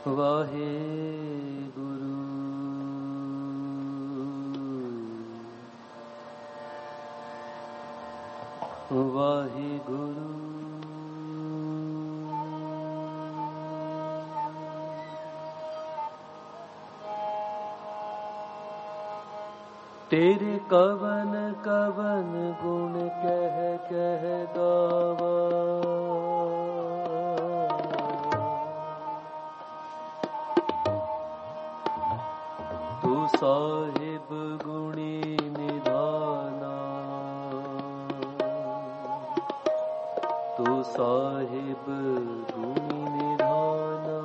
वाहे गुरु वाहे गुरु तेरे कवन कवन गुण कह कह गावा तू साहिब गुणी निधाना तू साहिब गुणी निधाना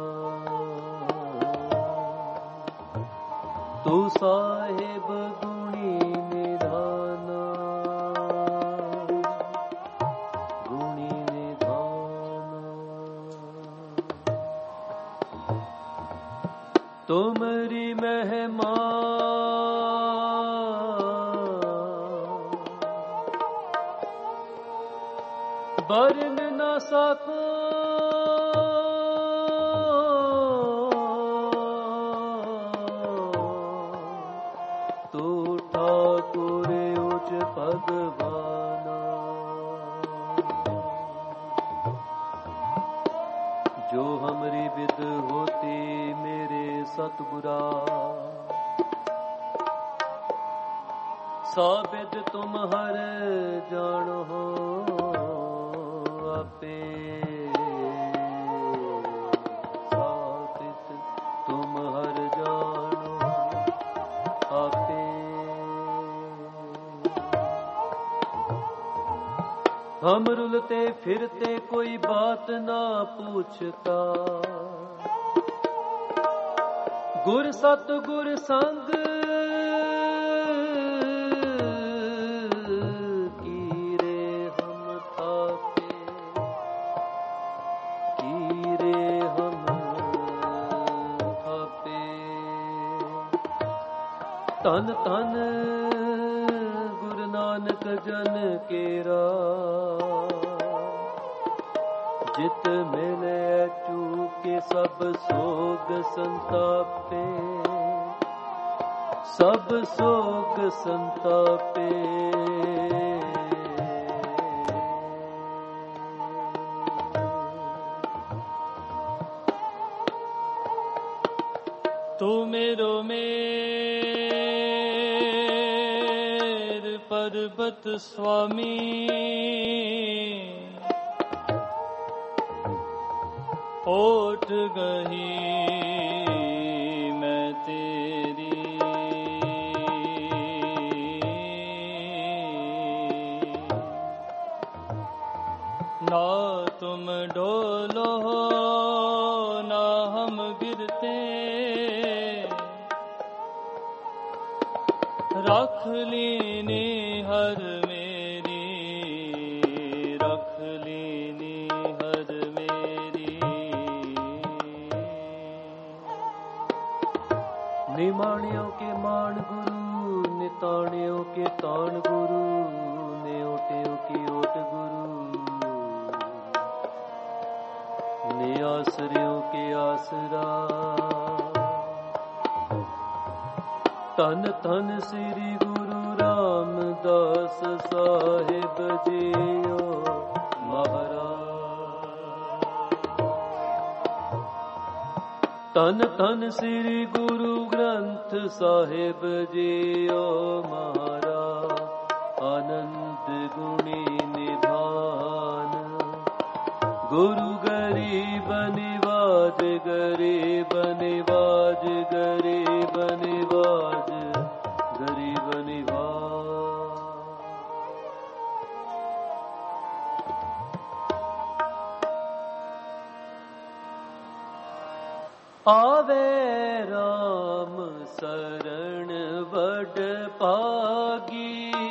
तू साहिब गुणी निधाना गुणी निधाना तुमरी महिमा बरन न सको तू ठाकुर उच भगवाना जो हमरी विद होती मेरे सतगुरा साबिद तुम हर जानो हो आपे साबित तुम हर जानो आपे हम रुलते फिरते कोई बात ना पूछता गुर सतगुर संग तन तन गुरु नानक जन केरा जित मिले चूके सब सोग संतापे सब सोग संतापे तू मेरो पर्वत स्वामी ओट गही मैं तेरी ना तुम डोलो ना हम गिरते रख लीनी हर मेरी रख लीनी हर मेरी निमाणियों के मान गुरु निताणियों के ताण गुरु नेओटियों की ओट गुरु निआसरियों के आसरा तन तन श्री गुरु रामदास साहिब जियो महाराज तन तन श्री गुरु ग्रंथ साहिब जियो महाराज आनंद गुणी निधान गुरु गरीब निवाज गरीब निवाज गरीब निवाज गरीब निवाज आवे राम शरण बड़ पागी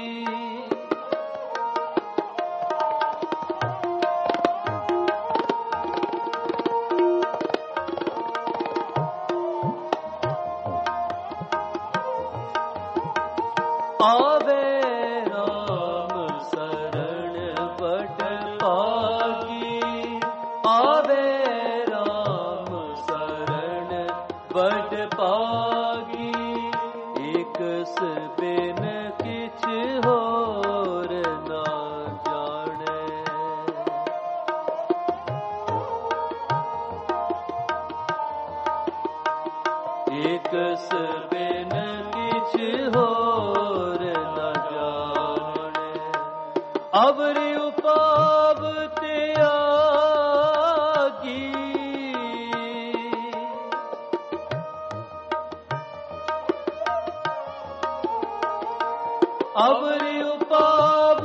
आवे राम शरण बड़ पागी आवे राम शरण अवरि उपाव त्यागी अवरि उपाव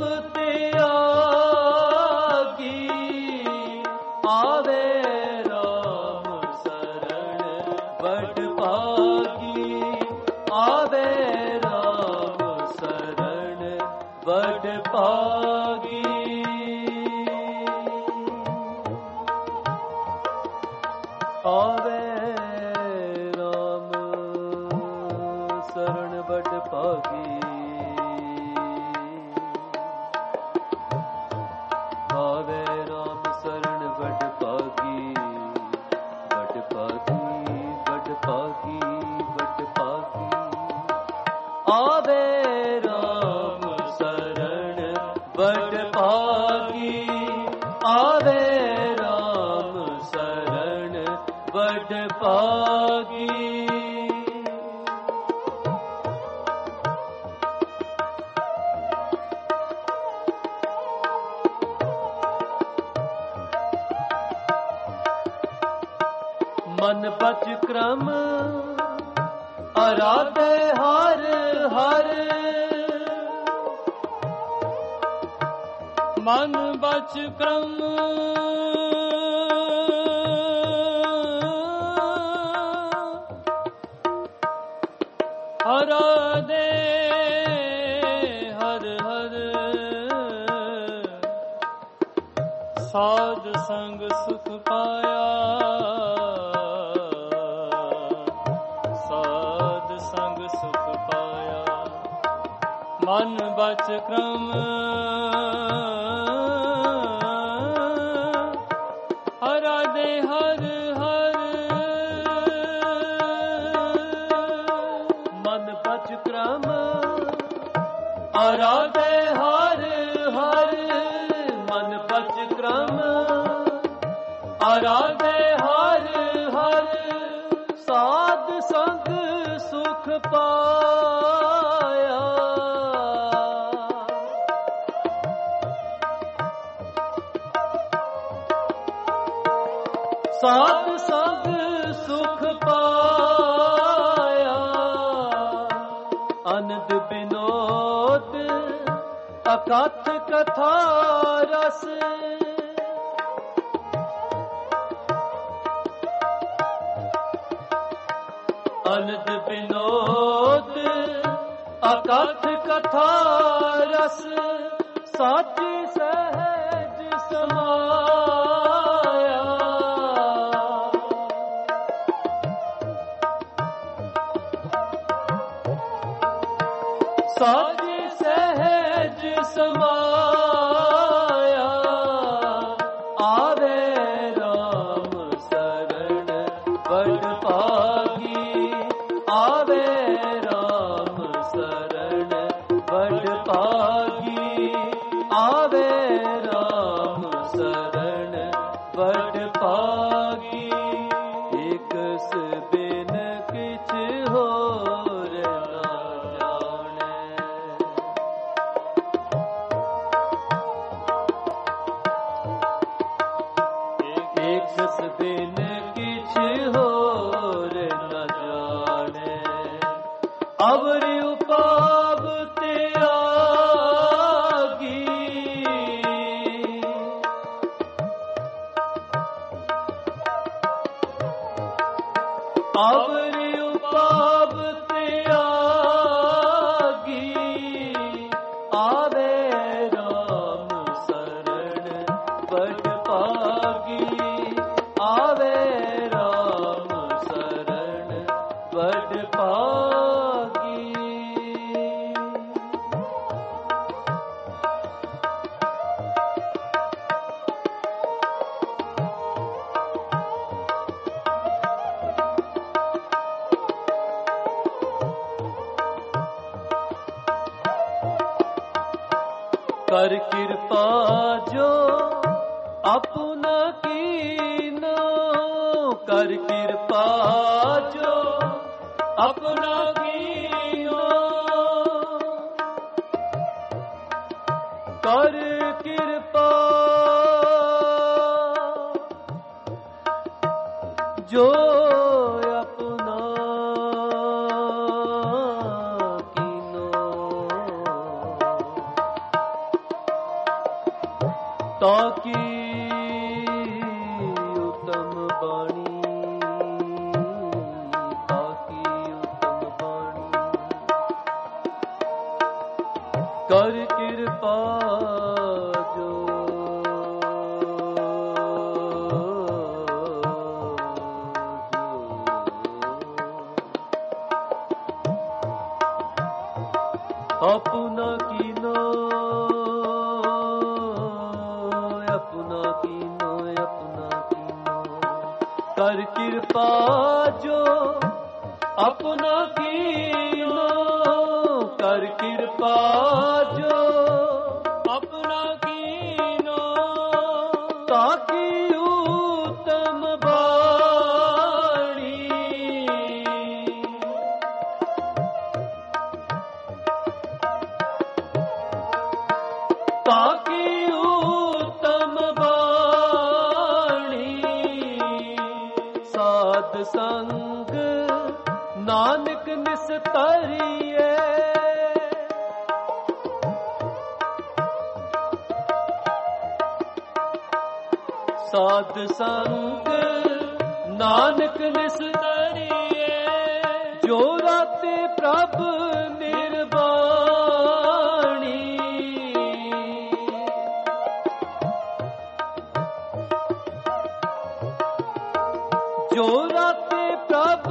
त्यागी आवे राम शरण बड़ भागी आवे राम शरण बड़ भागी आवे राम शरण बड़ भागी आवे राम शरण बड़ भागी बड़ भागी बड़ भागी बड़ भागी आवे राम शरण बड़ भागी आवे राम शरण बड़ भागी मन बच क्रम आराधे हर हर मन बच क्रम आराधे हर हर साध संग सुख पाया मन बच क्रम आराधे हर हर मन बच क्रम आराधे हर हर मन बच क्रम आराधे हर हर साध संग सुख पाया साध संग सुख पाया अनंद विनोद अकथ कथा रस अनंद विनोद अकथ कथा रस साची सहज समाया साची सहज समाया आवे राम शरण बड़ भागी आवे राम शरण बड़ भागी आवे राम शरण बड़ भागी एक बिन किछ होर ना जाने एक बिन किछ होर न जाने अवरि उपाव त्यागी अवरि उपाव त्यागी आवे राम शरण बड़ भागी आवे राम शरण बड़ भागी कर कृपा जो अपना कीनो कर कृपा जो अपना कीनो कर कृपा जो अपना कीनो ताकि उत्तम बाणी कर कृपा जो अपना कीनो अपना कीनो अपना कीनो कर कृपा जो अपना कीनो कर कृपा जो अपना कीनो ताकि उत्तम बाणी ताकि उत्तम बाणी साध संग नानक निस्तरिए साध संग नानक निस्तरिए जो राते प्रभ निर्वाणी जो राते प्रभ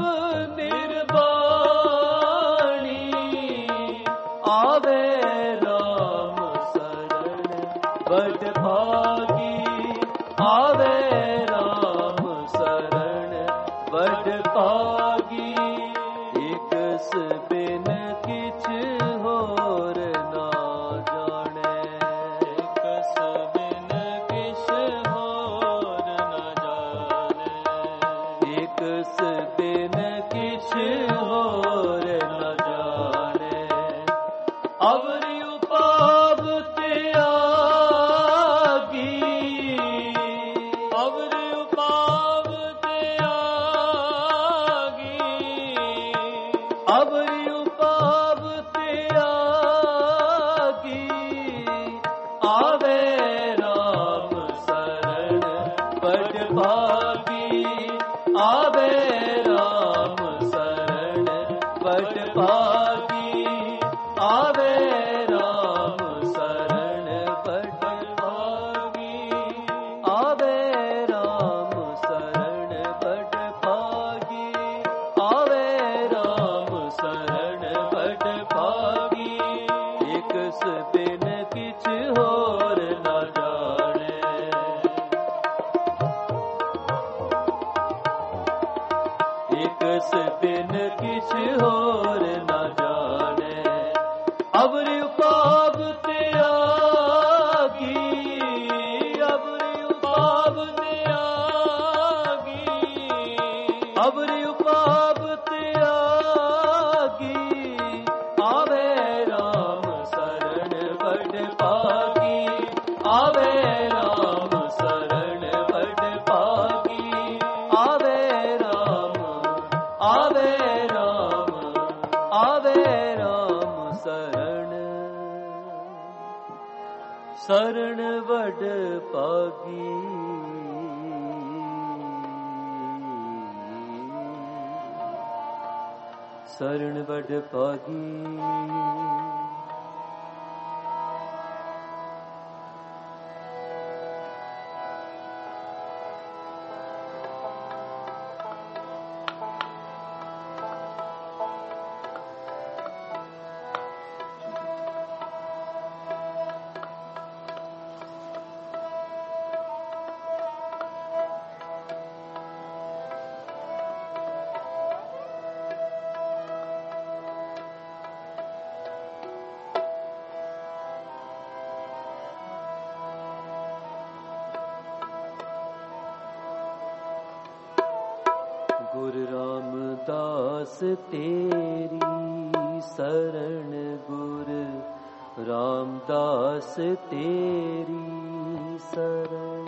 निर्वाणी आवे राम शरण बड़ भागी आवे राम शरण बड़ भागी एक बिन किछ होर ना जाने एक बिन किछ होर ना जाने एक बिन किछ होर न जाने अवरि उपाव त्यागी अवरि उपाव त्यागी अवरि उपाव त्यागी आवे राम शरण बड़ भागी आवे राम शरण बड़ भागी आवे राम शरण बड़ भागी आवे राम शरण बड़ भागी आवे राम शरण बड़ भागी एक बिन किछ होर न जाने एक बिन किछ होर न जाने अवरि उपाव त्यागी अवरि उपाव त्यागी अवरि उपाव त्यागी आवे राम शरण बड़ भागी आवे राम शरण बड़ भागी आवे राम शरण बड़ भागी शरण बड़ भागी गुरु रामदास तेरी शरण गुर ਰਾਮਦਾਸ ਤੇਰੀ ਸਰਣ।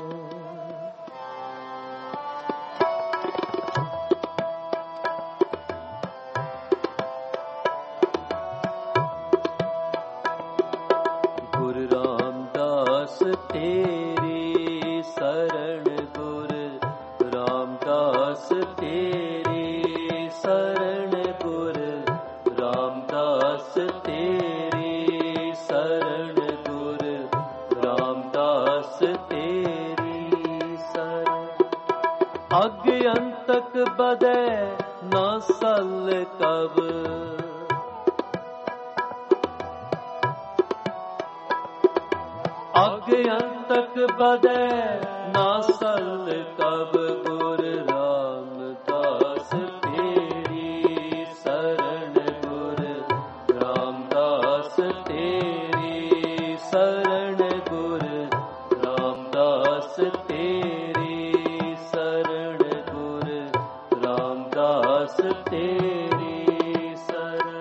ਗੁਰ ਰਾਮਦਾਸ ਤੇਰੀ ਸਰਣ, ਗੁਰ ਰਾਮਦਾਸ ਤੇਰੀ ਸਰਣ, ਗੁਰ ਰਾਮਦਾਸ ਤੇਰੀ ਸਰਣ, ਗੁਰ ਰਾਮਦਾਸ ਤੇਰੀ ਸਰਣ। ਅਗ ਅੰਤਕ ਬਦੈ ਨਾ ਸਲ ਕਬ, ਅਗ ਅੰਤਕ ਬਦੈ ਨਾ ਸਲ ਕਬ, ਗੁਰ ਰਾਮਦਾਸ ਤੇਰੀ ਸਰਣ, ਗੁਰ ਰਾਮਦਾਸ ਤੇਰੀ ਸਰਣ, ਗੁਰ ਰਾਮਦਾਸ ਤੇਰੀ ਸਰਣ, ਗੁਰ ਰਾਮਦਾਸ ਤੇਰੀ ਸਰਣ।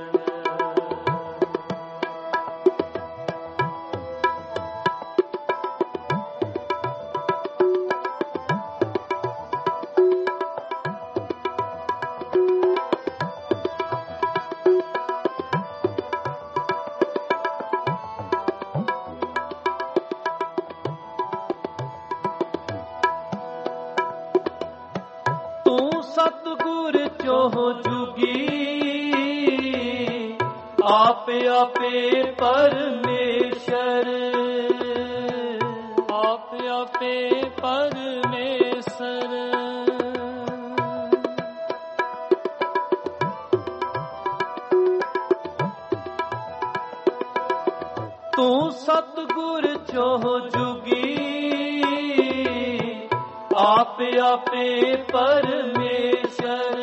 ਸਤਿਗੁਰ ਚੋਹ ਜੁਗੀ, ਆਪ ਆਪੇ ਪਰਮੇਸ਼ਰ, ਆਪ ਆਪੇ ਪਰਮੇਸ਼ਰ। ਤੂੰ ਸਤਿਗੁਰ ਚੋਹ ਜੁਗੀ, ਆਪ ਆਪੇ ਪਰਮੇਸ਼ਰ,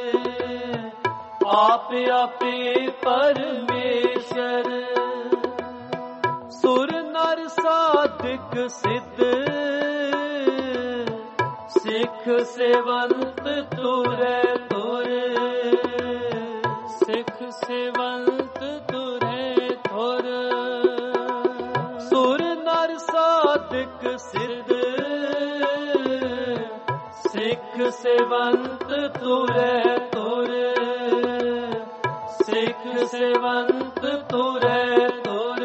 ਆਪ ਆਪੇ ਪਰਮੇਸ਼ਰ। ਸੁਰ ਨਰ ਸਾਧਕ ਸਿੱਧ, ਸਿੱਖ ਸੇਵੰਤ ਤੁਰੈ ਤੁਰ, ਸਿੱਖ ਸੇਵੰਤ ਤੁਰੈ ਤੁਰ। ਸੁਰ ਨਰ ਸਾਧਕ ਸਿੱਧ, ਸਿੱਖ ਸੇਵੰਤ ਤੁਰੈ ਤੁਰ, ਸਿੱਖ ਸੇਵੰਤ ਤੁਰੈ ਤੁਰ,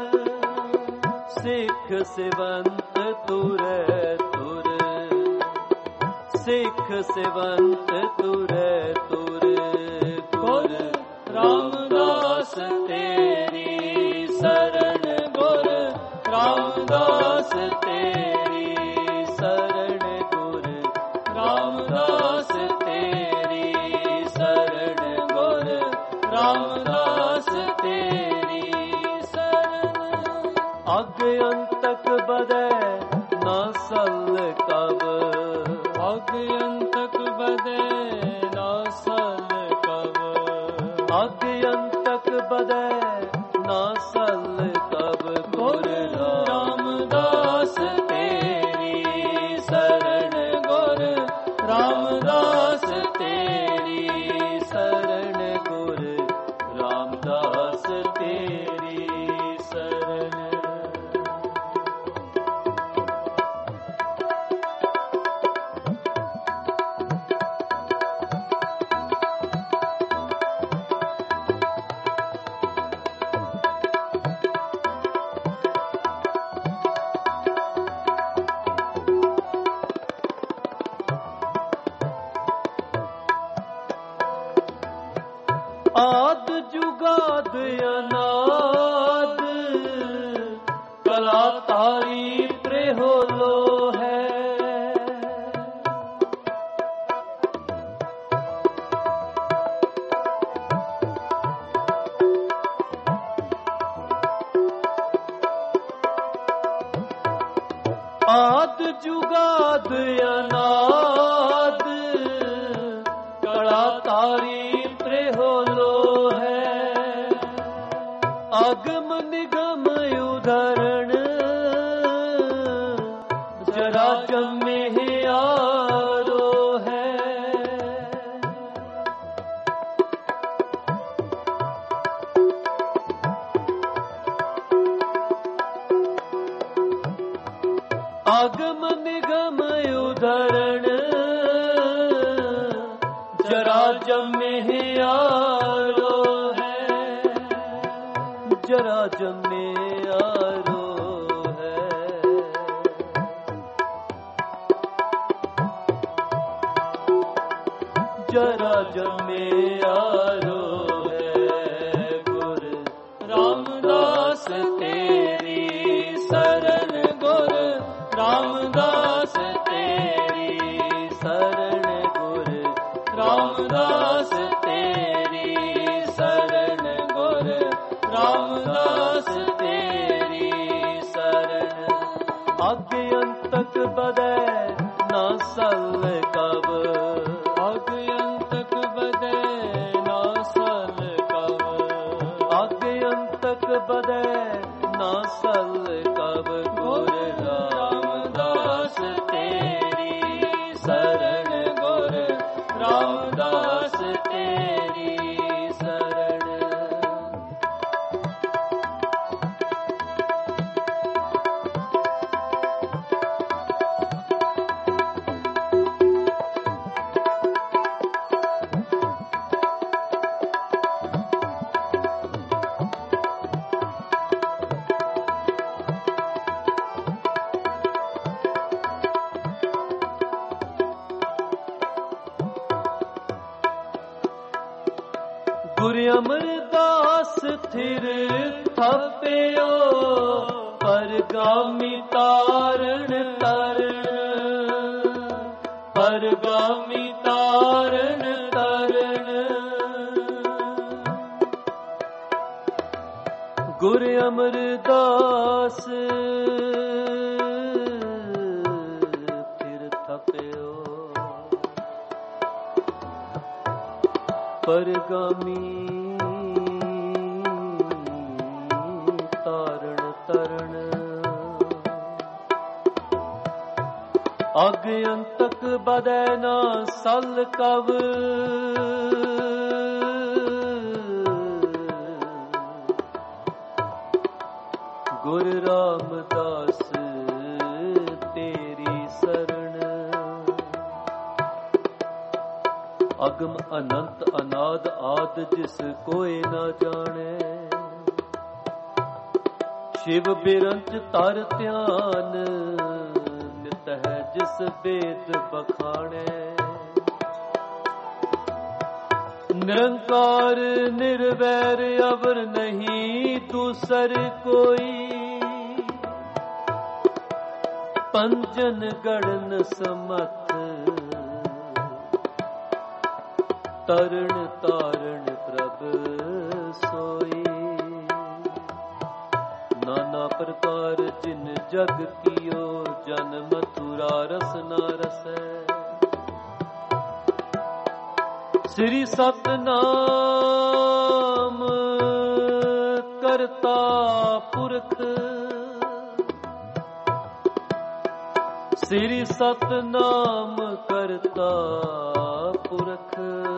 ਸਿੱਖ ਸੇਵੰਤ ਤੁਰੈ ਤੁਰ, ਸਿੱਖ ਸੇਵੰਤ ਤੁਰੈ ਤੁਰ। ਗੁਰ ਰਾਮਦਾਸ ਤੇਰੀ ਸਰਣ, ਗੁਰ ਰਾਮਦਾਸ ਤੇਰੀ ਸਰਣ, ਗੁਰ ਰਾਮਦਾਸ ਤੇਰੀ ਸਰਣ, ਗੁਰ ਰਾਮਦਾਸ ਤੇਰੀ ਸਰਣ। ਅਗ ਅੰਤਕ ਬਦੈ ਨਾ ਸਲ ਕਬ, ਅਗ ਅੰਤਕ ਬਦੈ ਨਾ ਸਲ ਕਬ, ਅਗ ਅੰਤਕ ਬਦੈ ਨਾ ਸਲ ਕਬ। ਗੁਰ ਰਾਮਦਾਸ ਤੇਰੀ ਸਰਣ, ਗੁਰ ਰਾਮਦਾਸ ਤੇਰੀ ਸਰਣ, ਗੁਰ ਰਾਮਦਾਸ ਤੇਰੀ ਸਰਣ। ਆਦ ਜੁਗਾਦ ਅਨਾਦ, ਕਲਾ ਤਾਰੀ ਪ੍ਰੇਹੋਲੋ ਹੈ। ਆਦ ਜੁਗਾਦ ਅਨਾਦ, ਕਲਾ ਤਾਰੀ ਪ੍ਰੇਹੋਲੋ ਹੈ। ਅਗਮ ਨਿਗਮ ਉਦਾਹਰਣ, ਜਰਾ ਜੰਮੇ ਆਰੋ ਹੈ। आगम निगम उदाहरण जरा जमे आरो है, जरा जमे आरो है। जरा जमे आरो है गुरु रामदास तेरी शरण, गुरु रामदास तेरी शरण, गुरु रामदास तेरी शरण, गुरु रामदास तेरी शरण। आगे अंतक बदे ना सल कब, आगे अंतक बदे ना सल कब, आगे अंतक बदे ना सल कब, गुरु रामदास तेरी शरण, गुरु रामदास तेरी शरण। गुरु अमरदास थिर थप्यो परगामी तारण तारण, परगामी तारण तारण। गुरु अमरदास थिर थप्यो परगामी तारण तारण। आगे अंतक बदे ना सल कब, गुरु रामदास तेरी शरण। अगम अनंत अनाद आद जिस कोई न जाने, शिव बिरंच तर ध्यान नित है जिस वेद बखाने। निरंकार निर्वैर अवर नहीं दूसर कोई, पंजन गणन समथ तरण तारण प्रभ सोई। नाना प्रकार जिन जग कियो जन मथुरा रस ना रसै। श्री सतनाम करता पुरख, श्री सतनाम करता पुरख।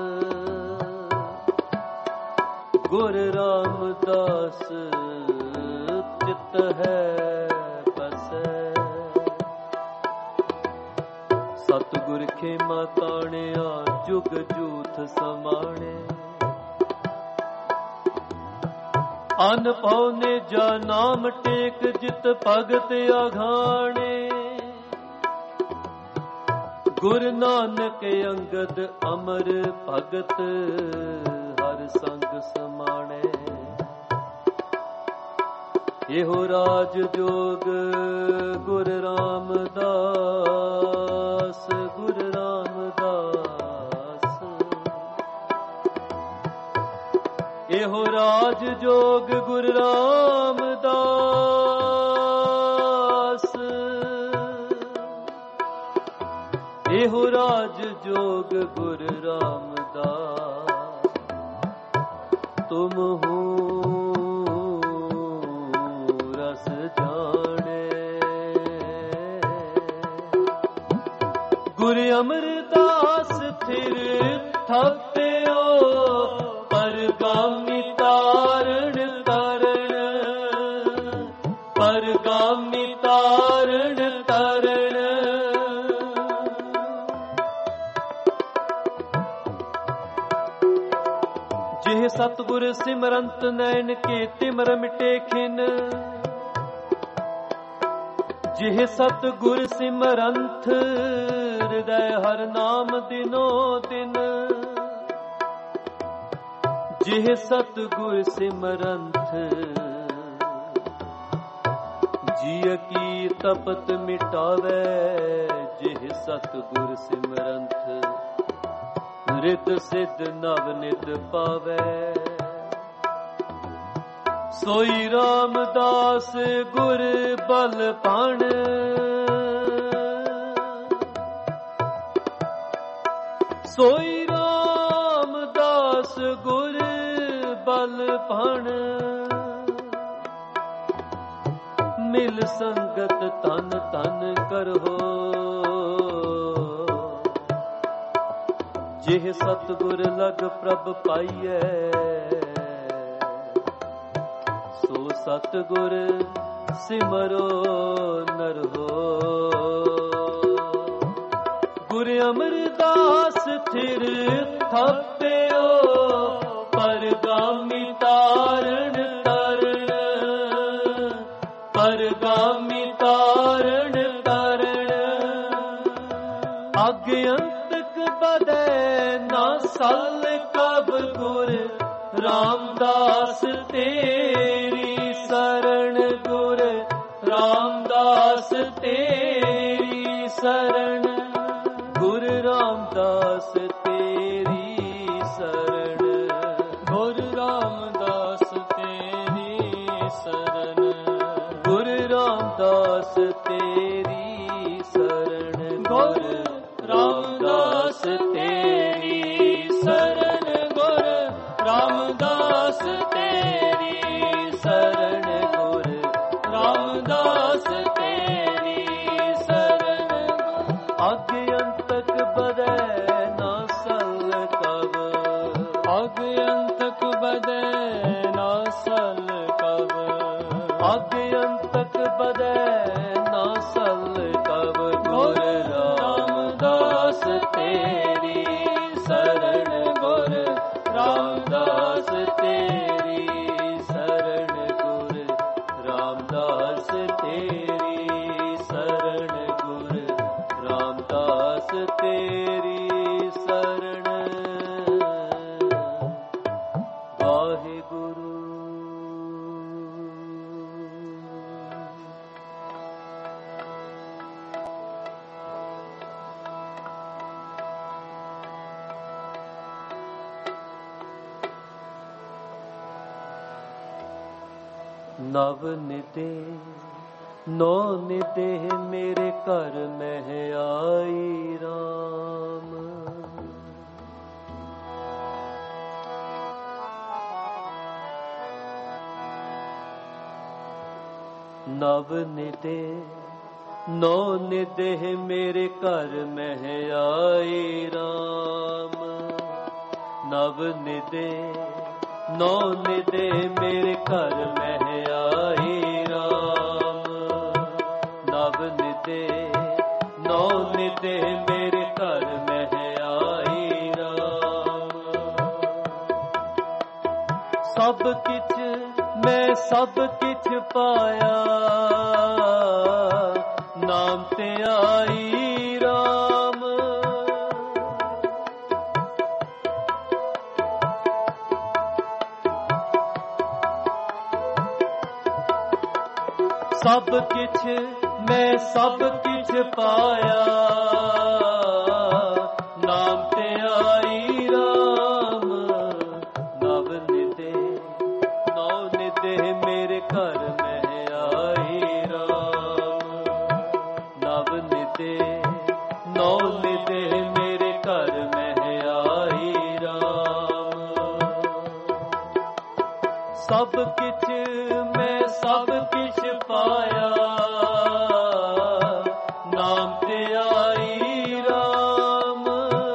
गुरु रामदास चित है बसै, सतगुर खेमा ताणिया जुग जूथ समाणे। अनभव ने जा नाम टेक जित भगत अघाणे। गुरु नानक अंगद अमर भगत हर संग समाणे। एहो राज जोग गुरु रामदास, गुरु रामदास। एहो राज जोग गुरु रामदास, एहो राज जोग गुरु रामदास। तुम हो रस जाने, गुरु अमरदास थिर थप्यो परगामी तारण तारण, परगामी तारण तारण। सतगुर सिमरंत नैन के तिमर मिटे खिन। जिह सतगुर सिमरंत हृदय हर नाम दिनो दिन। जिह सतगुर सिमरंत जिय की तपत मिटावे। जिह सतगुर सिमरंत रित सिद्ध नव नित पावे। सोई रामदास गुर बल पाण। सोई रामदास गुर बल पाण। मिल संगत तन तन करहो। जिह सतगुर लग प्रभ पाइयै। सो सतगुर सिमरो नर हो। गुर अमरदास थिर थप्पियो। परगामी तारण तरण। परगामी तारण तरण। अग्यंतक बदै ना सल कब गुर रामदास तेरी शरण। गुर रामदास तेरी शरण। गुर रामदास तेरी शरण। गुर रामदास तेरी शरण। गुर रामदास तेरी शरण। गुर रामदास तेरी शरण। गुर रामदास तेरी शरण। गुर रामदास तेरी शरण। अग्यंतक बदै ना सल कब। अग्यंतक बदै ना सल कब। अग्यंतक बदै ना सल कब। गुर रामदास तेरी शरण। गुर रामदास तेरी शरण। गुर रामदास तेरी शरण। गुर रामदास तेरी शरण। वाहिगुरु। नव निदे नौ निदे मेरे घर में आई राम। नव निदे नौ निदे मेरे घर में आई राम। नव निदे नौ निदे मेरे घर में आई राम। नव निदे नौ निदे मेरे घर में आई राम। सब किछ मैं सब किछ पाया। नाम ते आई राम। सब किछ मैं सब किछ पाया। नाम ते आई राम। नव निदे नौ निदे मेरे घर में आई राम। नव निदे नौ निदे मेरे घर में आई राम। सब किछ मैं सब किछ पाया। नाम ते आई राम।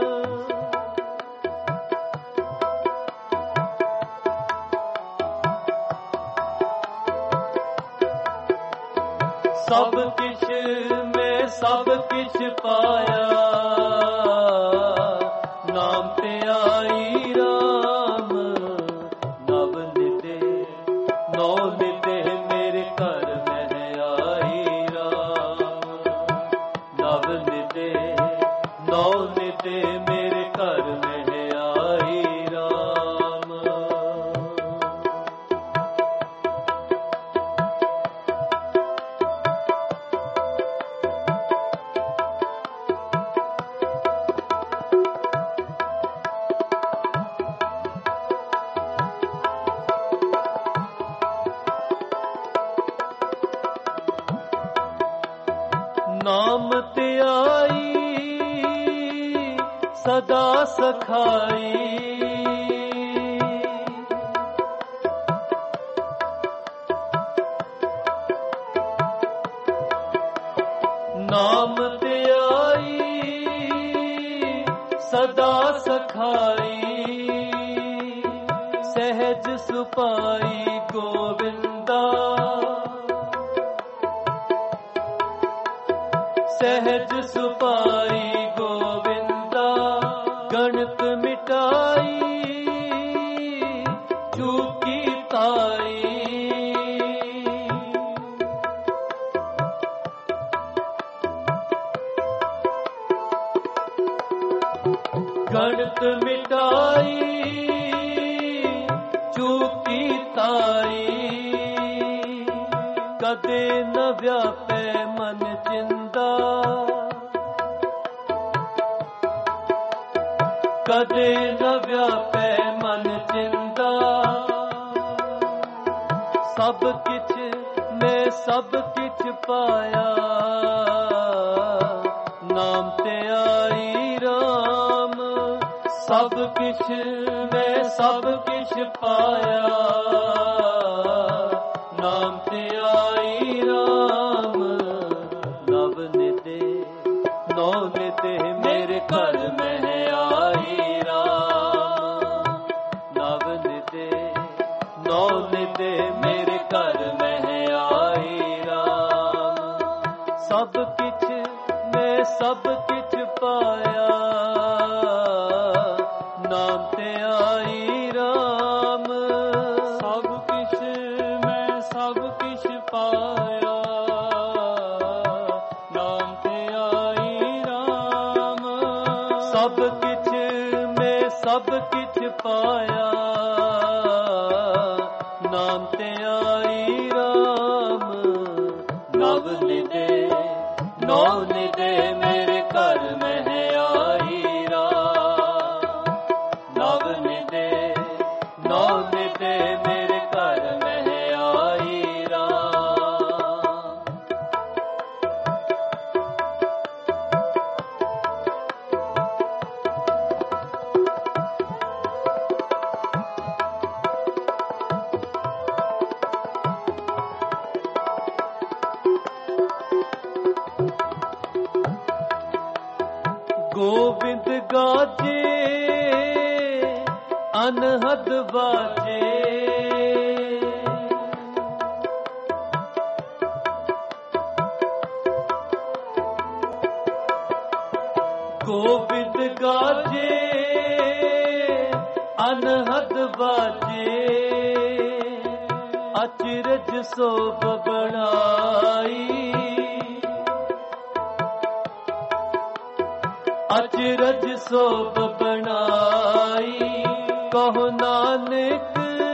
सब किछ मैं सब किछ पाया। नाम ते आई राम। नाम ते आई सदा सखाई, नाम ते आई सदा सखाई, सहज सुपाई गोविंदा, सहज सुपाई गोविंदा, गणित मिटाई चूकी ताई, गणित मिटाई चूकी ताई, कदे न व्यापे मन चिंता, कदे न व्यापे मन चिंता, सब किछ मैं सब किछ पाया, नाम ते आई राम, सब किछ मैं सब किछ पाया, नाम ते आई राम, नव निदे नौ निदे मेरे घर में है आई राम, नव निदे नौ निदे मेरे घर में है आई राम, सब किछ मैं सब किछ पाया, नाम ते आई राम, सब किछ मैं सब किछ पाया, नाम ते आई राम, सब किछ मैं सब किछ पाया, नाम ते आई राम, नव निदे नौ निदे मेरे घर में है आई राम, नव निदे नौ निदे मेरे घर में है आई राम। गोविंद गाजे अनहद बाजे, गोविंद गाजे अनहद बाजे, अचरज शोभ बनाई, अचरज शोभ बनाई, कहो नानक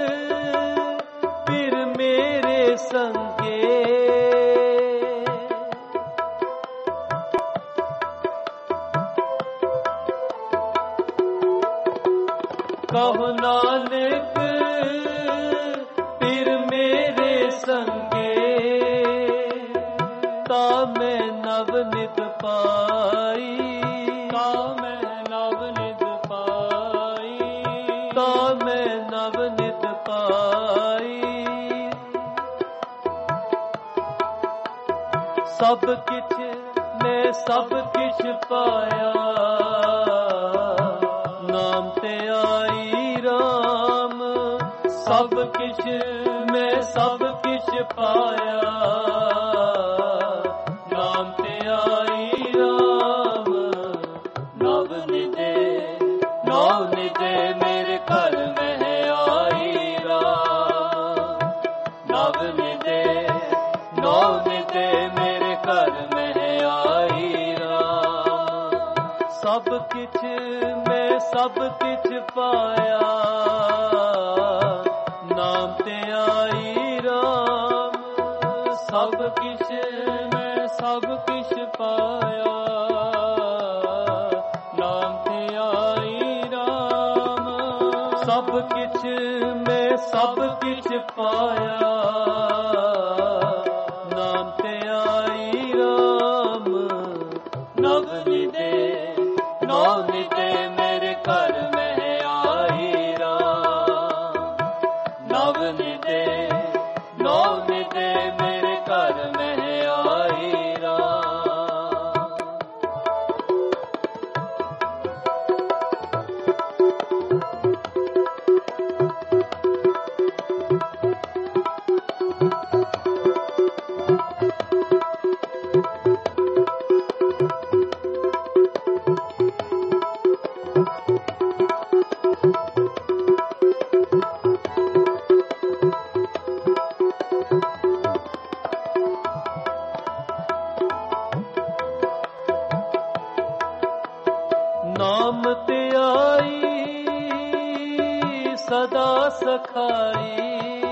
फिर मेरे संगे, कहो नानक फिर मेरे संगे, ता मैं नव नित पाई, ता मैं नव नित पाई, ता मैं नव नित पाई, सब किछ मैं सब किछ पाया, नाम ते आई राम, सब किछ मैं सब किछ पाया, नाम ते आई राम, नव निदे नौ निदे मेरे घर में है आई राम, नव निदे नौ निदे मेरे घर में है आई राम, सब किछ मैं सब किछ पाया, नाम ते आई राम, सब किछ मैं सब किछ पाया, नाम ते आई राम, सब किछ मैं सब किछ पाया, नाम ते आई राम। सखाई।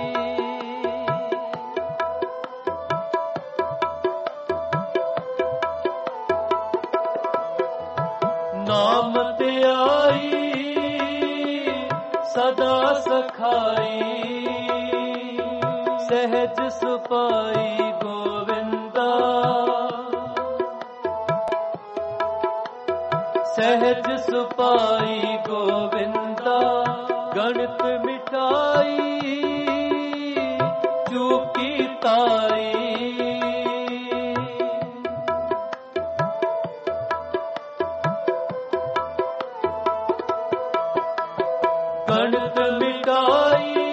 नाम ते आई सदा सखाई, सहज सुपाई गोविंदा, सहज सुपाई गोविंदा। गणित मिटाई चूकी ताई, गणित मिटाई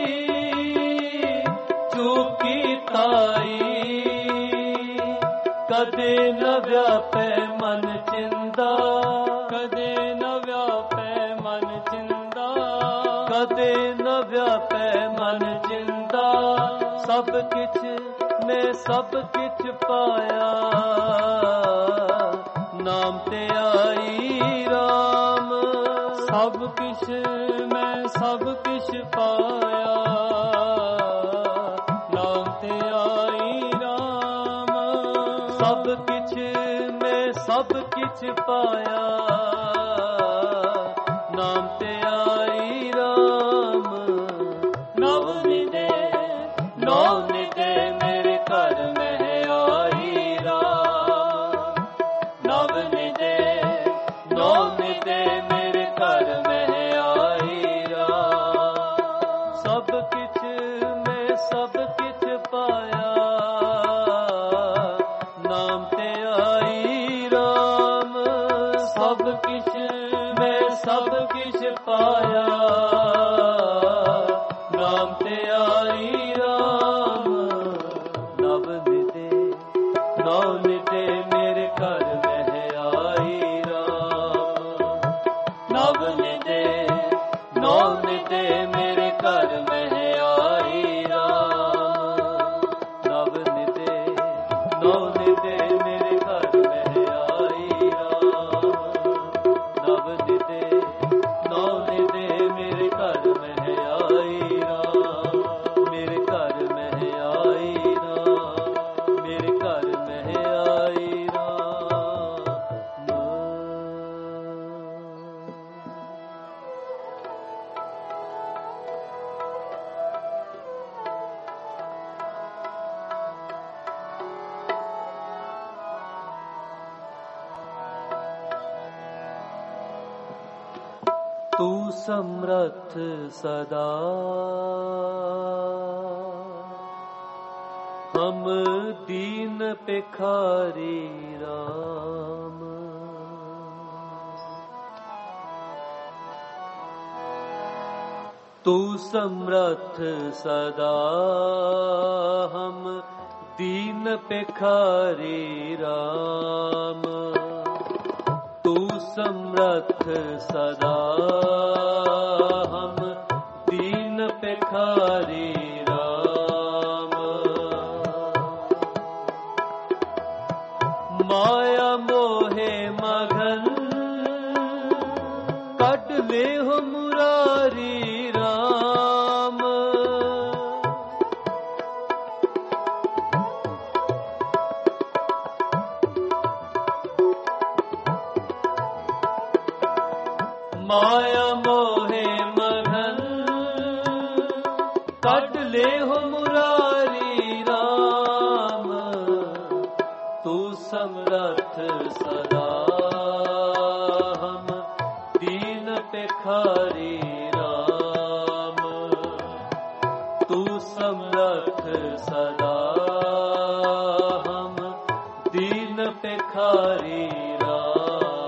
चूकी ताई। कदे न व्यापै मन चिंदा, कदे न व्यापै मन चिंदा, कदे न व्यापै मन चिंदा। सब किछ मैं सब किछ पाया, नाम ते आई राम। सब किछ मैं सब किछ पाया, नाम ते आई राम। सब किछ मैं सब किछ पाया, नाम ते आई राम। नव निदे नव निदे मेरे घर में आई राम। नव निदे नव निदे मेरे घर में आई राम। सब किछ मैं सब किछ पाया, नाम ते आई राम। सब किछ मैं सब किछ पाया, नाम ते आई राम। नव निदे मेरे घर में आई राम। नव निदे मेरे घर में आई राम। नव निदे मेरे घर में आई राम। नव निदे मेरे घर में आई राम। मेरे घर में आई राम। मेरे घर में आई राम। तू समर्थ सदा, हम दीन भिखारी राम। तू समर्थ सदा, हम दीन भिखारी राम। तू समर्थ सदा, हम दीन भिखारी राम। माया मोहे मगन, कट ले हो मुरारी राम। माया मोहे मगन, कट ले हो मुरारी राम। तू समर्थ सदा, हम दीन भिखारी राम। तू समर्थ सदा, हम दीन भिखारी राम।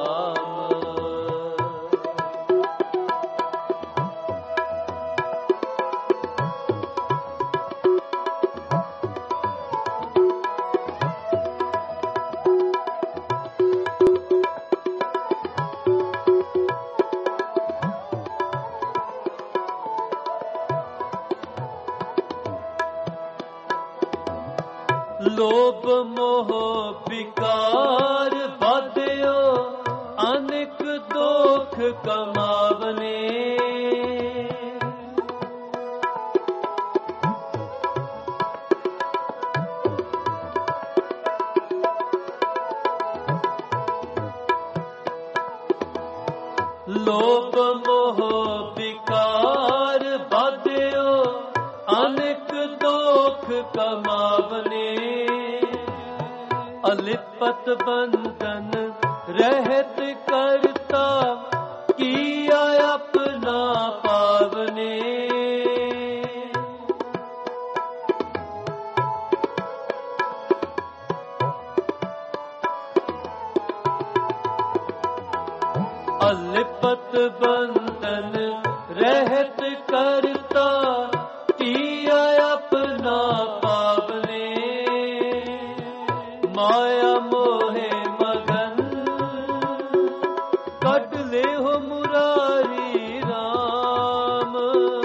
लोभ मोह विकार बाध्यो, अनेक दोख कमावने। ਲੋਭ ਮੋਹ ਵਿਕਾਰ ਬਾਧਿਓ ਅਨੇਕ ਦੋਖ ਕਮਾਵਨੇ ਅਲਿਪਤ ਬੰਧਨ ਰਹਿਤ ਕਰਤਾ ਕੀਆ ਆਪਣਾ ਪਾਵਨੇ अलिपत बंधन रहत करता किया अपना पावने माया मोहे मगन कट ले हो मुरारी राम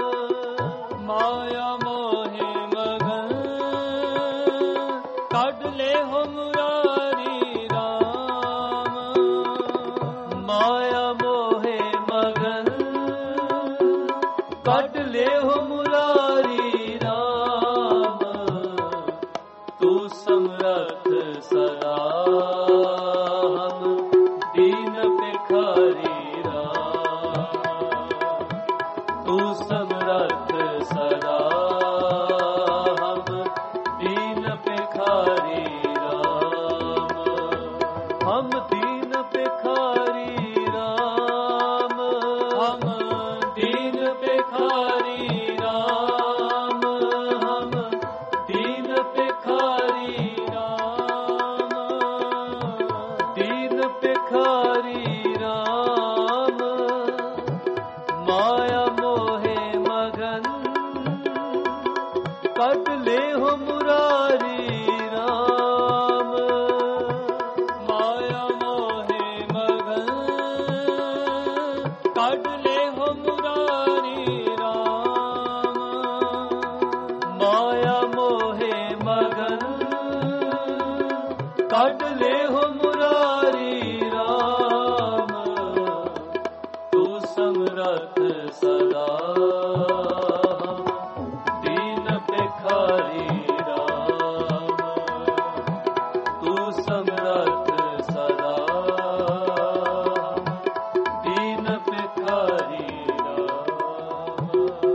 माया मोहे मगन कट ले हो मुरारी राम माया कट ले हो मुरारी राम तू समरथ सदा हम दीन भिखारी राम तू समरथ सदा हम दीन भिखारी राम हम दीन भिखारी राम हम दीन भिखारी राम हम दीन भिखारी राम दीन भिखारी राम माया मोहे मगन कट ले हो मुरारी राम माया मोहे मगन कट ले हो मुरारी राम माया मोहे मगन कट ले हो मुरारी राम तू समरथ सदा दीन भिखारी राम तू समरथ सदा दीन भिखारी राम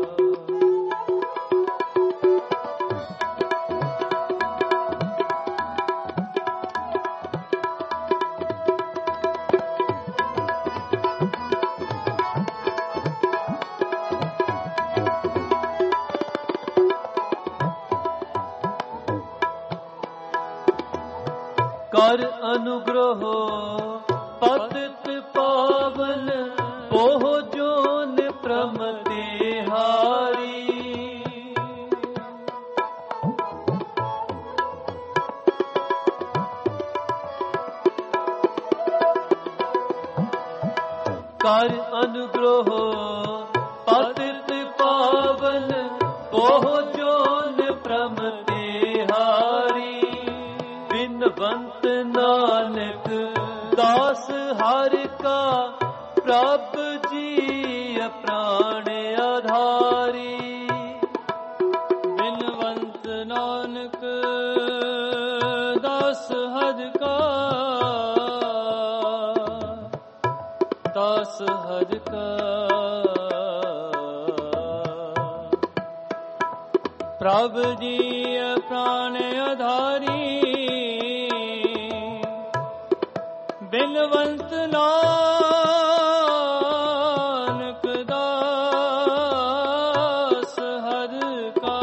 कर अनुग्रह पतित पावन ओह जोन प्रमते हारी कर अनुग्रह पतित पावन ओह जोन प्रमते हारी बिनवंत नानक दास हर का प्रभ जी प्राण आधारी बिनवंत नानक दास हर का दास हर का प्रभ जी प्राण आधारी बिनवंत नानक दास हर का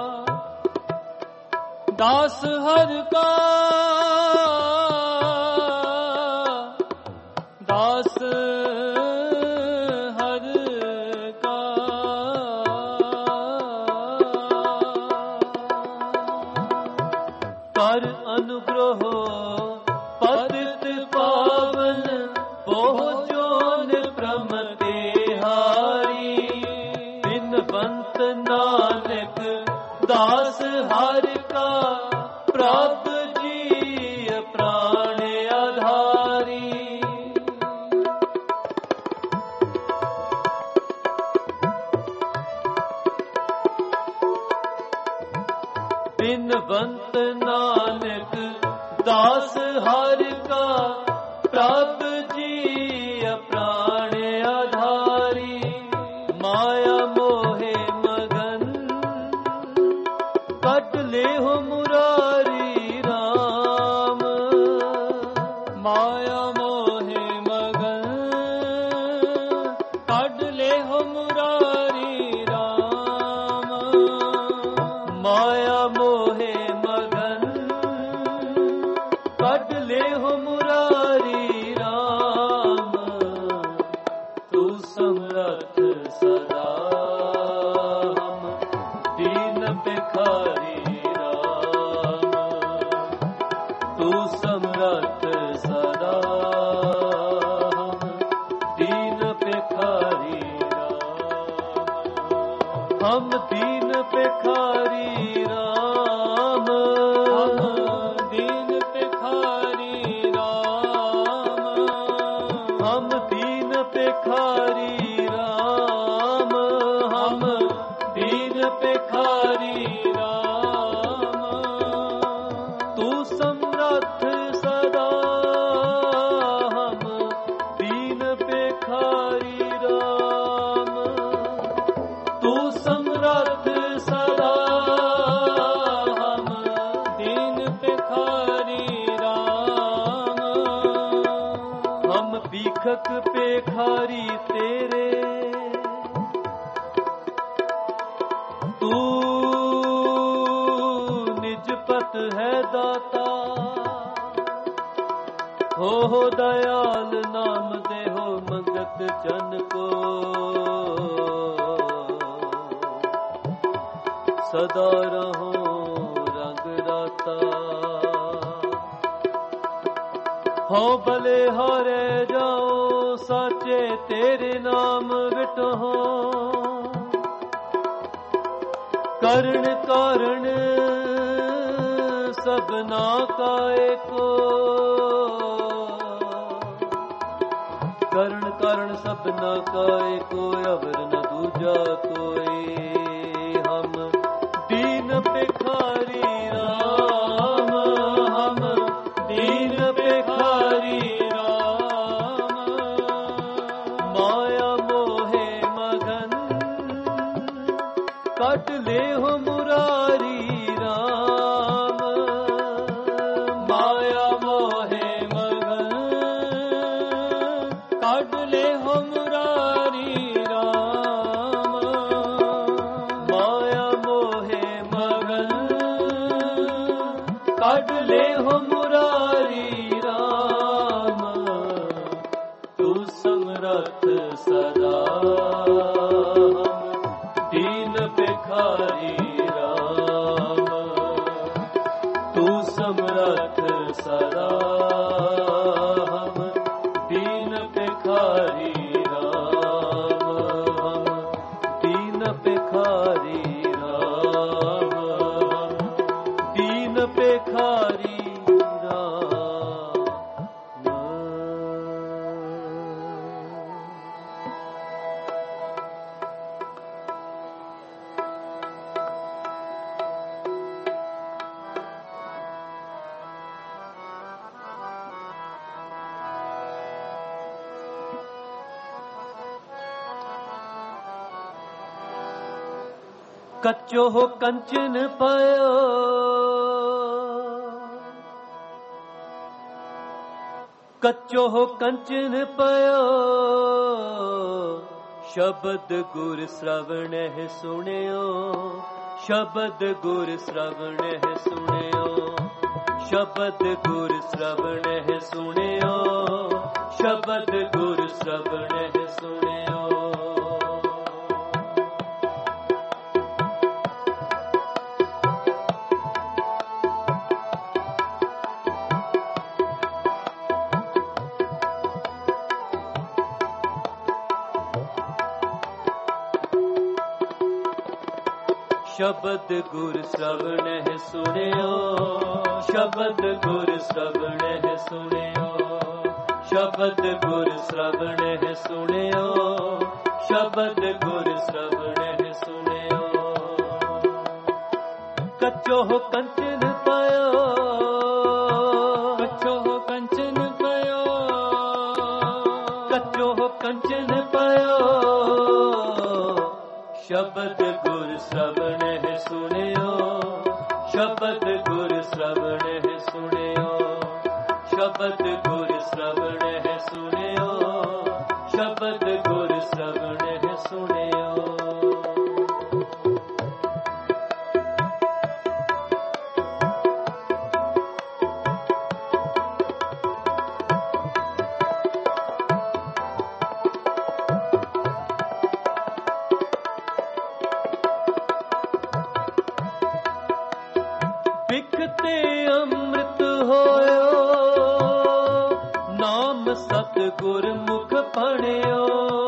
दास हर का दास हर का कर अनुग्रह पतित पावन ओह जोन प्रमते हारी बिनवंत नानक दास हर का प्रभ जी प्राण आधारी बिनवंत नानक दास हर का प्रभ जी प्राण आधारी हो मुरारी राम, तू समर्थ सदा, हम दीन भिखारी राम, तू समर्थ सदा, हम दीन भिखारी राम, हम दीन भिखारी राम, हम दीन भिखारी राम, हम दीन भिखारी राम, हम दीन भिखारी राम, तू समर्थ सदा, हम दीन भिखारी राम, तू समर्थ सदा, हम दीन भिखारी राम, हम भीखक भिखारी तेरे, तू निज पत है दाता, हो दयाल नाम दे हो मंगत जन को, सदा रहो रंग राता, हो भले हारे जाओ साचे तेरे नाम विटहो, करण कारण सबना का एको, करण कारण सबना का एको, अवर न दूजा कोई, हम दीन भिखारी राम, हम दीन भिखारी राम, माया मोहे मगन काट ले हो मुरारी राम, माया मोहे मगन काट ले हो मुरारी राम, माया मोहे मगन काट ले हो मुरारी राम, तू समर्थ सदा, दीन भिखारी राम, तू समर्थ सदा, हम दीन भिखारी राम, हम दीन भिखारी राम, हम दीन भिखारी राम। कच्चो हो कंचन पायो, कच्चो हो कंचन पायो, शब्द गुर श्रवण है सुनियो, शब्द गुर श्रवण है सुनियो, शब्द गुर श्रवण है सुनियो, शब्द गुर श्रवण है सुनियो, शब्द गुर श्रवण है सुनियो, शब्द गुर श्रवण है सुनियो, शब्द गुर श्रवण है सुनियो, शब्द गुर श्रवण है सुनियो, कच्चो हो कंचन पायो, कच्चो हो कंचन पायो, कच्चो हो कंचन पायो, शब्द गुर श्रवण है सुनियो, शब्द गुर श्रवण है सुनियो, शब्द गुर श्रवण है सुनियो, शब्द गुर श्रवण है सुनियो, ਸਤਿਗੁਰ ਮੁਖ ਪੜਿਓ।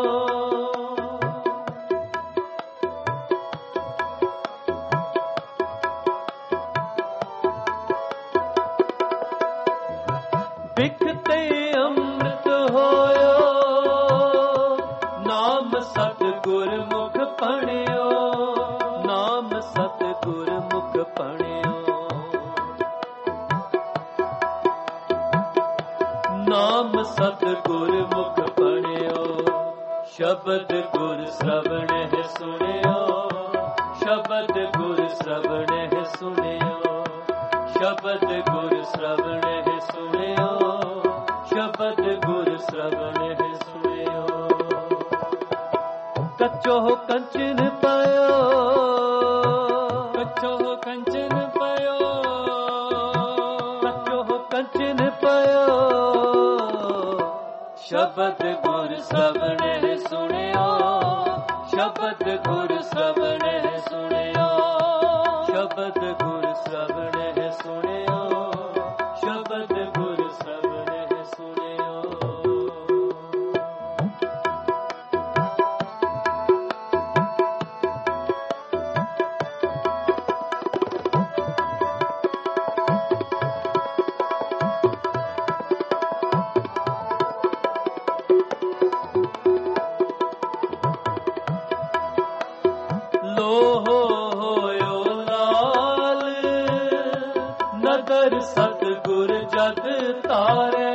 ਬਿਖ ਤੇ ਅੰਮ੍ਰਿਤ ਹੋਇਓ, ਨਾਮ ਸਤਿਗੁਰ ਮੁਖ ਪੜਿਓ, ਨਾਮ ਸਤਿਗੁਰ ਮੁਖ ਪੜਿਓ, ਨਾਮ ਸਤਿਗੁਰ ਮੁਖ ਪੜਿਓ। ਸ਼ਬਦ ਗੁਰ ਸ਼ਰਵਣਹਿ ਸੁਣਿਓ, ਸ਼ਬਦ ਗੁਰ ਸ਼ਰਵਣਹਿ ਸੁਣਿਓ, ਸ਼ਬਦ ਗੁਰ ਸ਼ਰਵਣਹਿ ਸੁਣਿਓ, ਸ਼ਬਦ ਗੁਰ ਸ਼ਰਵਣਹਿ ਸੁਣਿਓ। ਕੱਚੋ ਕੰਚਨ ਪਾਇਓ, ਕੱਚੋ ਕੰਚਨ ਪਾਇਓ, ਕੱਚੋ ਕੰਚਨ ਪਾਇਓ। ਸ਼ਬਦ ਗੁਰ ਸ਼ਰਵਣਹਿ ਸੁਣਿਓ, ਸ਼ਬਦ ਗੁਰ ਸ਼ਰਵਣਹਿ ਸੁਣਿਓ, ਸ਼ਬਦ ਗੁਰ ਸ਼ਰਵਣਹਿ ਸੁਣਿਓ, ਸ਼ਬਦ ਗੁਰ ਸ਼ਰਵਣਹਿ ਸੁਣਿਓ। ਲੋਹ ਹੋਇਓ ਲਾਲ, ਨਦਰ ਸਤਿਗੁਰ ਜਗ ਤਾਰੇ।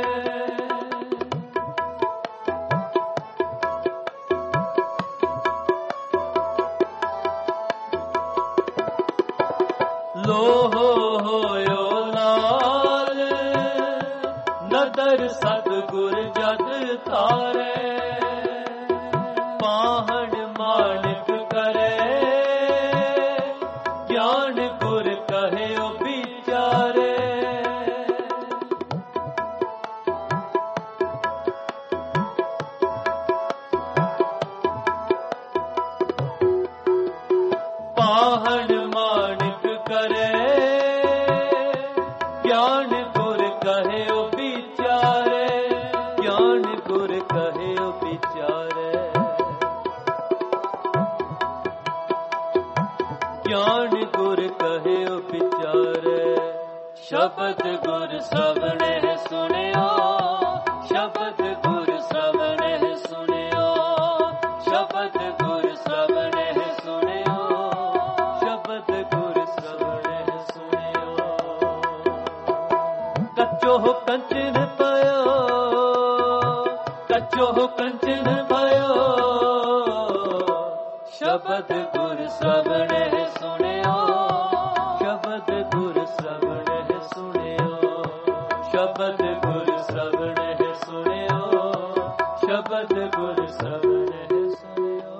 ਲੋਹ ਹੋਇਓ ਲਾਲ, ਨਦਰ ਸਤਿਗੁਰ ਜਗ ਤਾਰੇ। ਪਾਹਣ ਮਾਣਿਕ ਕਰੇ, ਗਿਆਨ ਗੁਰ ਕਹਿਓ ਵਿਚਾਰੇ। ਪਾਹਣ ਮਾਣਿਕ ਕਰੇ, ਗਿਆਨ ਗੁਰ ਕਹਿਓ ਵਿਚਾਰੇ, ਗਿਆਨ ਗੁਰ ਕਹਿਓ ਵਿਚਾਰੇ। ਗਿਆਨ ਗੁਰ ਕਹਿਓ ਵਿਚਾਰੇ। ਸ਼ਬਦ ਗੁਰ ਸ਼ਰਵਣਹਿ ਸੁਣਿਓ, ਸ਼ਬਦ ਗੁਰ ਸ਼ਰਵਣਹਿ ਸੁਣਿਓ, ਸ਼ਬਦ ਗੁਰ ਸ਼ਰਵਣਹਿ ਸੁਣਿਓ, ਸ਼ਬਦ ਗੁਰ ਸ਼ਰਵਣਹਿ ਸੁਣਿਓ। ਕੱਚੋ ਕੰਚਨ ਪਾਇਓ, ਕੱਚੋ ਕੰਚਨ ਪਾਇਓ। ਸ਼ਬਦ ਗੁਰ ਸ਼ਰਵਣਹਿ ਸੁਣਿਓ, ਸ਼ਬਦ ਗੁਰ ਸ਼ਰਵਣਹਿ ਸੁਣਿਓ, ਸ਼ਬਦ ਗੁਰ ਸ਼ਰਵਣਹਿ ਸੁਣਿਓ, ਸ਼ਬਦ ਗੁਰ ਸ਼ਰਵਣਹਿ ਸੁਣਿਓ।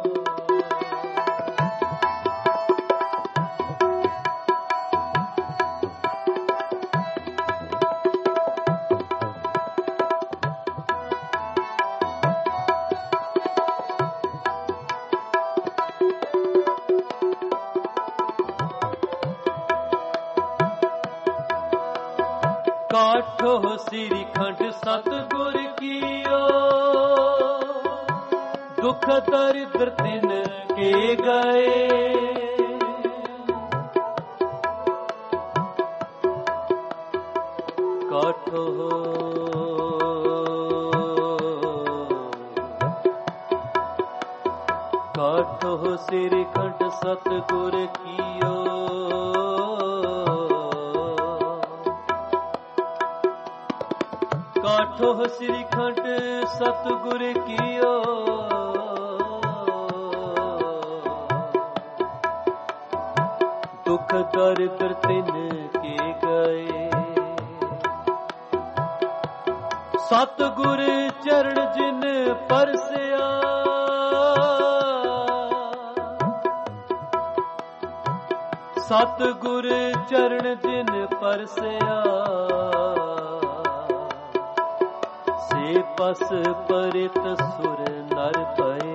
ਕਾਠੋ ਸ੍ਰੀ ਖੰਡ ਸਤਿਗੁਰ ਕੀਓ, ਦੁਖ ਦਰਿਦ੍ਰ ਤਿਨ ਕੇ ਗਏ। ਕਾਠੋ ਕਾਠੋ ਸ੍ਰੀ ਖੰਡ ਸਤਿਗੁਰ ਕੀਓ, ਕਾਠੋ ਸ੍ਰੀ ਖੰਡ ਸਤਿਗੁਰ ਕੀਓ। ਦੁਖ ਦਰਿਦ੍ਰ ਤਿਨ ਕੇ ਗਏ। ਸਤਿਗੁਰ ਚਰਨ ਜਿਨ ਪਰਸਿਆ, ਸਤਿਗੁਰ ਚਰਨ ਜਿਨ ਪਰਸਿਆ। ਸੇ ਪਸ ਪਰਿਤ ਸੁਰ ਨਰ ਪਏ।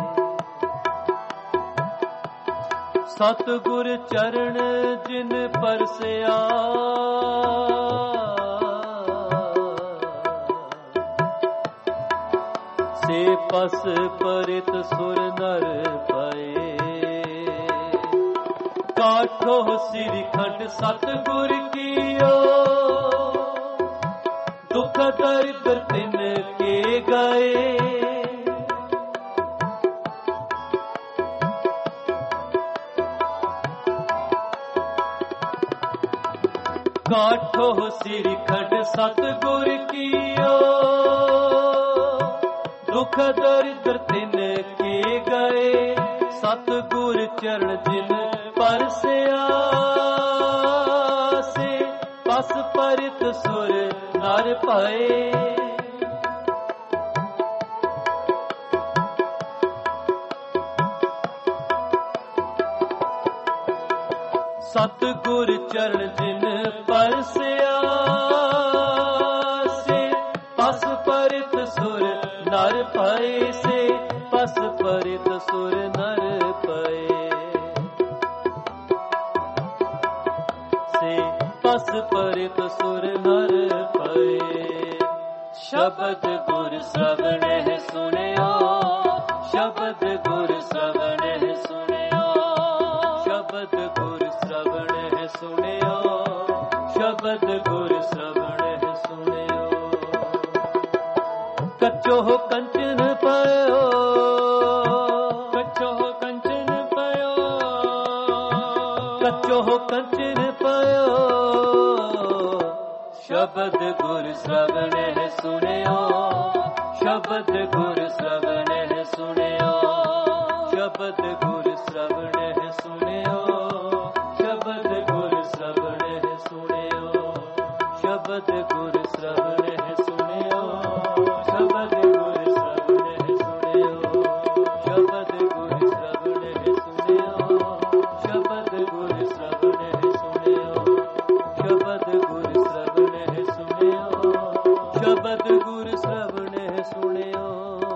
ਸਤਿਗੁਰ ਚਰਨ ਜਿਨ ਪਰਸਿਆ। पस परित सुर नर पाए। काठो श्रीखंड सतगुर कीयो, दुख दरिद्र तिन के गए। काठो श्रीखंड सतगुर कीयो, दुख दरिद्र तिन के गए। सतगुर चरण जिन परसिया से, पस परित सुर नर पाए। सतगुर चरण जिन परसिया से, पस परित सुर नर पाए। से पस परित सुर नर पाए। से पस परित सुर नर पाए। शब्द गुर श्रवण है सुनियो, शब्द गुर श्रवण है सुनियो, शब्द गुर श्रवण है सुनियो, शब्द गुर श्रवण है सुनियो। कच्चो कंचन पयो, कच्चो कंचन पयो, कच्चो कंचन पयो। शब्द गुर श्रवण है सुनियो, शब्द गुर श्रवण है सुनियो, शब्द गुर श्रवण है सुनियो, शब्द गुर श्रवण है सुनियो, शब्द गुर श्रवण है सुनियो, शब्द गुर श्रवण है सुनियो, शब्द गुर श्रवण है सुनियो, शब्द गुर श्रवण है सुनियो, शब्द गुर श्रवण है सुनियो, शब्द गुर श्रवण है सुनियो।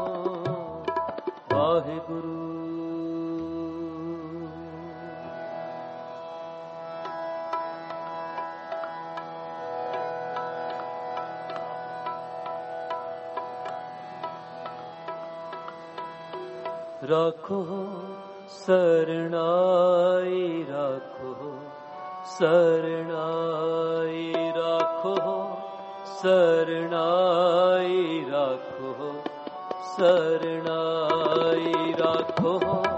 वाहिगुरु। राखो सरनाई, राखो सरनाई, राखो सरनाई, राखो सरनाई, राखो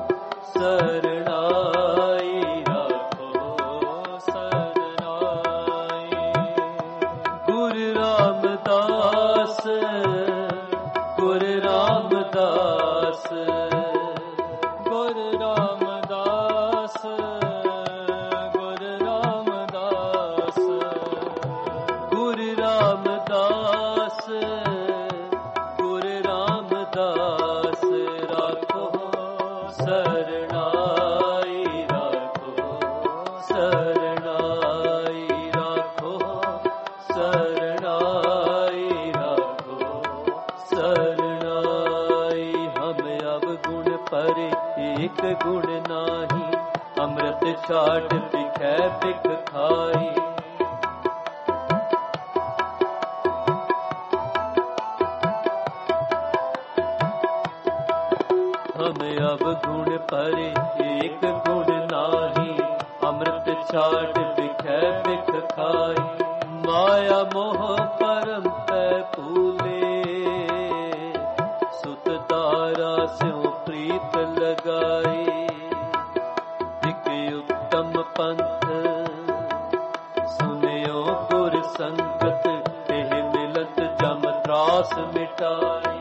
सरनाई, राखो सरनाई। गुरु रामदास, गुरु रामदास, गुरु रामदास, गुरु रामदास, गुरु रामदास, गुरु रामदास। राखो सरनाई, राखो सरनाई, राखो सरनाई, राखो सरनाई। हम अब गुण परे एक गुण नाही, अमृत छाट बिखै बिख खाई। हम अब गुण परे एक गुण नाही, अमृत छाट बिखै बिख खाई। माया मोह परम पै फूले, सुत तारा स्यों प्रीत लगाई। एक उत्तम पंथ सुनियो गुर संगत, तेह मिलत जम त्रास मिटाई।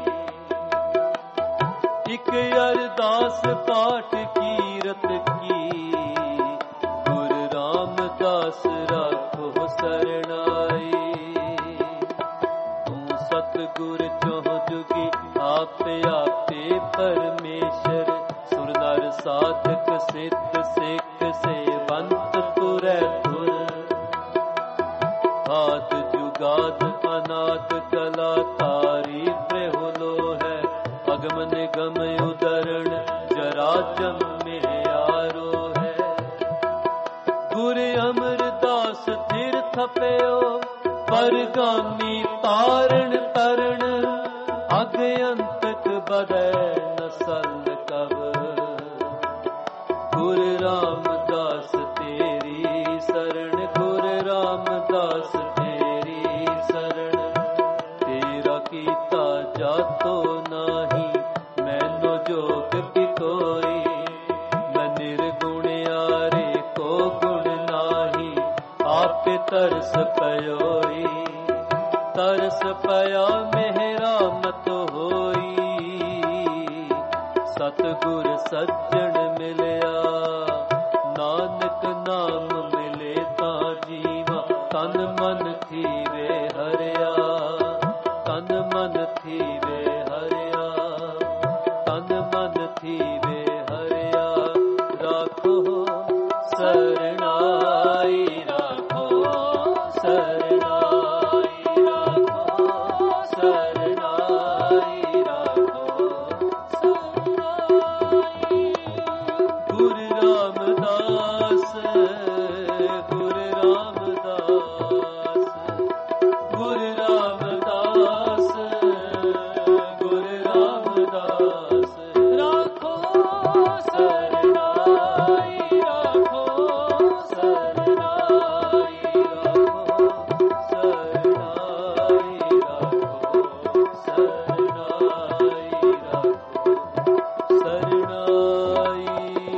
एक अरदास पाठ कीरत की, गुरु रामदास राखो सरनाई। तू सतगुर चौह जुगी, आपे आपे परमेश्वर। सुर नर साधक सिद्ध सिख सेवंत तुरै तुर। हाथ जुगात अनाथ कला तारी प्रहुलो है। अगम निगम उदरण जरा में यारो है। गुरु अमरदास तीर्थ पयो, परगामी तारण तरण। अग अंतक बदै जातो नाही, मैनो जोग की कोई। मैं निर्गुणियारे को गुण नाही, आपे तरस पयोई। तरस पया मेरा मत होई, सतगुर सज्जन मिलया, नानक नाम मिले ता जीवा। तन मन थीवे हरिया, तन मन थीवे हरिया, तन मन थीवे हरिया। राखो शरणाई, राखो शरणाई, राखो शरणाई, राखो शरणाई। गुरु रामदास, गुरु रामदास, गुरु रामदास, गुरु रामदास। राखो शरणाई, राखो शरणाई, राखो शरणाई, राखो शरणाई, राखो शरणाई।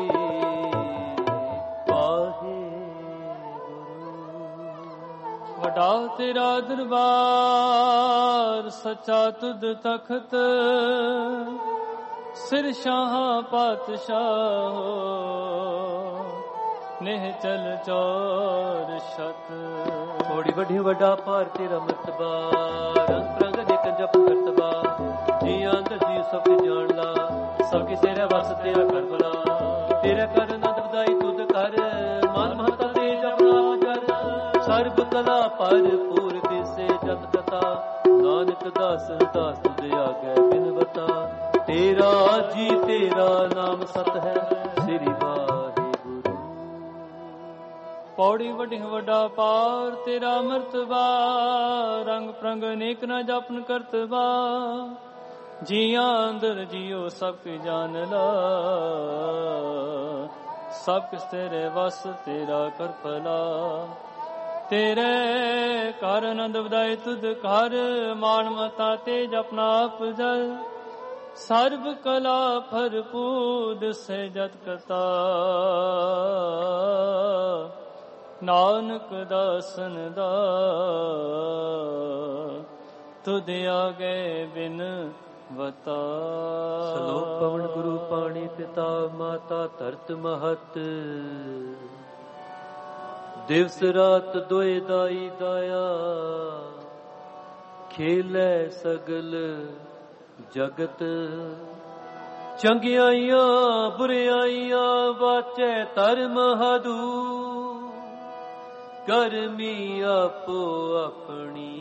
वडा तेरा दरबार, सच्चा तुद तखत। सिर शाह पातशाह, नेह चल चौर शत। थोड़ी वड्डी वड्डा पार तेरा मर्तबा, रंग रंग देख जप करतबा। जी अंदर जी सब जान ला, सबके तेरे वस तेरा कर भला। तेरा कर नंद बधाई तुद कर, मन महता तेज अपना कर। सर्ब कला भरपूर दिसे जत कथा, नानक दास दास तुझ आगे बिनवता। तेरा जी तेरा नाम सत है, श्री वाहिगुरु। पौड़ी वड्डी वड्डा पार तेरा मर्तबा, रंग प्रंग नेक न जपन करतबा। जिया अंदर जियो सब की जान ला, सब किस तेरे वस तेरा कर भला। तेरे कर आनंद बधाई तुद कर, मान मता तेज अपना आप जल। सर्ब कला भरपूर से जत कता, नानक दासन दा तुद आगे बिन वता। ਸਲੋਕ ਪਵਨ ਗੁਰੂ ਪਾਣੀ ਪਿਤਾ ਮਾਤਾ ਧਰਤ ਮਹਤ। ਦਿਵਸ ਰਾਤ ਦੋਏ ਦਾਈ ਦਾਇਆ, ਖੇਲੇ ਸਗਲ ਜਗਤ। ਚੰਗਿਆਈਆਂ ਬੁਰਿਆਈਆਂ ਵਾਚੈ ਧਰਮ ਹਦੂ। ਕਰਮੀ ਆਪੋ ਆਪਣੀ,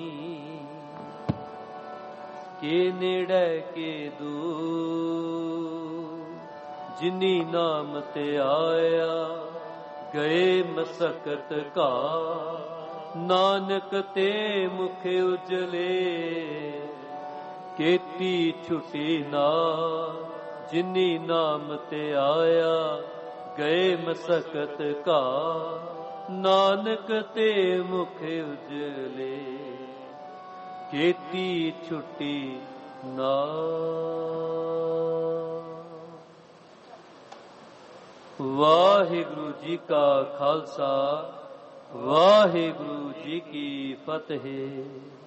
ਕੇ ਨੇੜੇ ਕੇ ਦੂਰ। ਜਿਨੀ ਨਾਮ ਤੇ ਆਇਆ, ਗਏ ਮਸਕਤ ਘਾ। ਨਾਨਕ ਤੇ ਮੁਖ ਉਜਲੇ, ਕੀਤੀ ਛੁਟੀ ਨਾ। ਜਿਨੀ ਨਾਮ ਤੇ ਆਇਆ, ਗਏ ਮਸਕਤ ਘਾ। ਨਾਨਕ ਤੇ ਮੁਖ ਉਜਲੇ, ਕੀਤੀ ਛੁਟੀ ਨਾ। ਵਾਹਿਗੁਰੂ ਜੀ ਕਾ ਖਾਲਸਾ, ਵਾਹਿਗੁਰੂ ਜੀ ਕੀ ਫਤਿਹ।